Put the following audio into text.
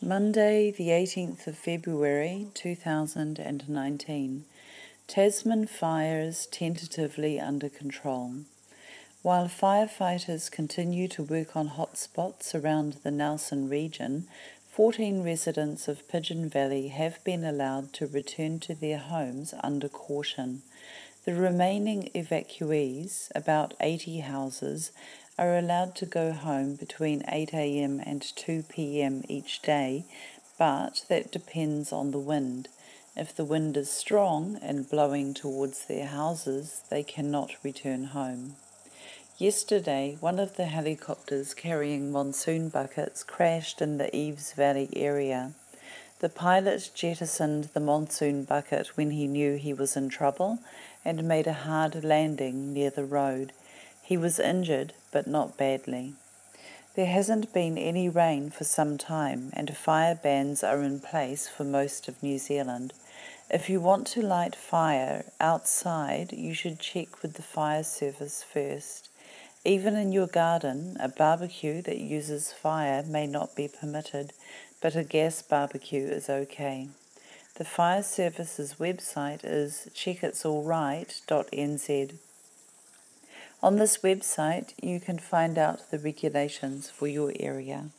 Monday, the 18th of February 2019. Tasman fires tentatively under control. While firefighters continue to work on hotspots around the Nelson region, 14 residents of Pigeon Valley have been allowed to return to their homes under caution. The remaining evacuees, about 80 houses, are allowed to go home between 8 a.m. and 2 p.m. each day, but that depends on the wind. If the wind is strong and blowing towards their houses, they cannot return home. Yesterday, one of the helicopters carrying monsoon buckets crashed in the Eves Valley area. The pilot jettisoned the monsoon bucket when he knew he was in trouble and made a hard landing near the road. He was injured, but not badly. There hasn't been any rain for some time, and fire bans are in place for most of New Zealand. If you want to light fire outside, you should check with the fire service first. Even in your garden, a barbecue that uses fire may not be permitted, but a gas barbecue is okay. The fire service's website is checkitsallright.nz. On this website, you can find out the regulations for your area.